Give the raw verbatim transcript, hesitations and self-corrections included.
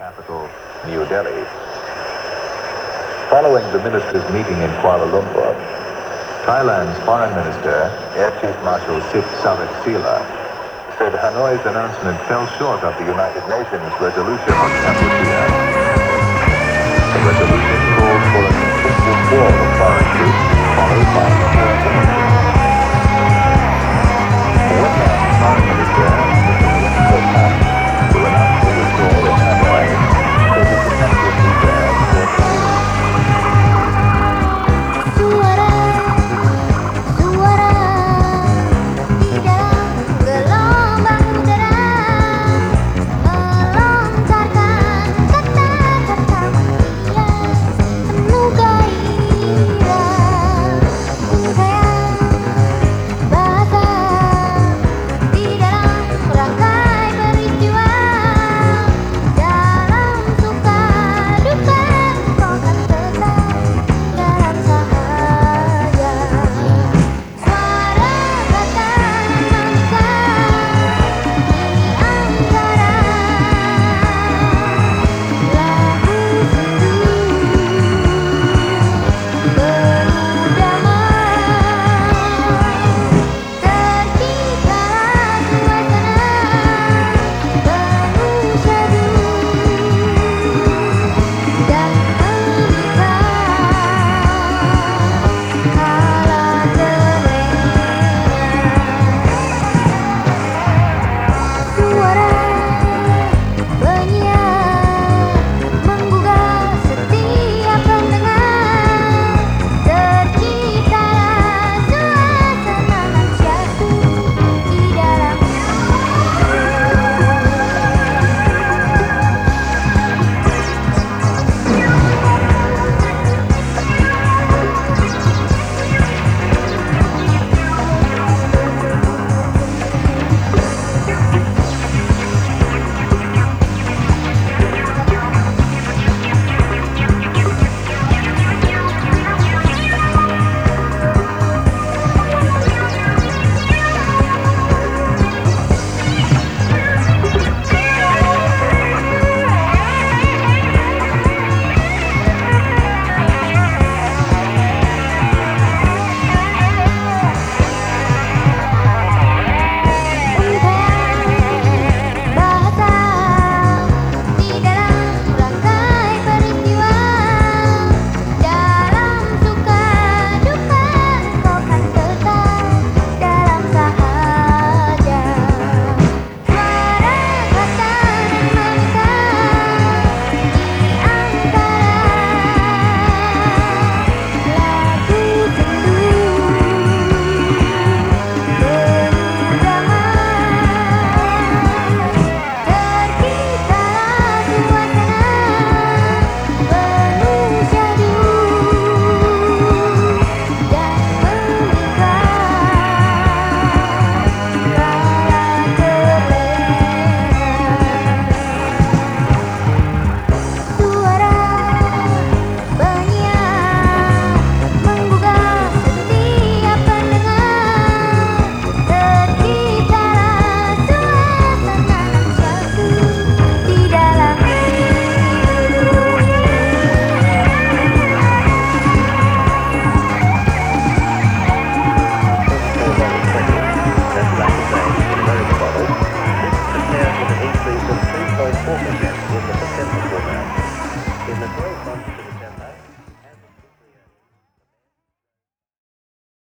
capital, New Delhi. Following the ministers' meeting in Kuala Lumpur, Thailand's Foreign Minister, Air Chief Marshal Sip Savaksila, said Hanoi's announcement fell short of the United Nations resolution on Cambodia. The resolution called for a complete withdrawal of foreign troops, followed by American aid. The Vietnam's Foreign Minister, Mister Nguyen Phu Thanh, who announced the withdrawal in Hanoi, said the attempt would be there for peace. Suara, suara di dalam gelombang udara melontarkan kata-kata mulia penuh gairah. Untaian bahasa di dalam rangkai peristiwa, dalam suka duka kau kan tetap dalam sahaja. Suara kata memikat di antara lagu sendu penuh damai. Terciptalah suasana penuh syadu dan memikat kala terlena. Suara penyiar menggugah setiap pendengar. Terciptalah suasana nan syahdu di dalamnya. Untaian bahasa di dalam rangkai peristiwa, dalam suka duka kau kan tetap dalam sahaja. Suara kata memikat di antara lagu sendu penuh damai. Terciptalah suasana penuh syahdu dan memikat kala terlena. Suara penyiar menggugah setiap pendengar. Terciptalah suasana nan syahdu di dalam Increase of three point four percent in the September quarter. In the twelve months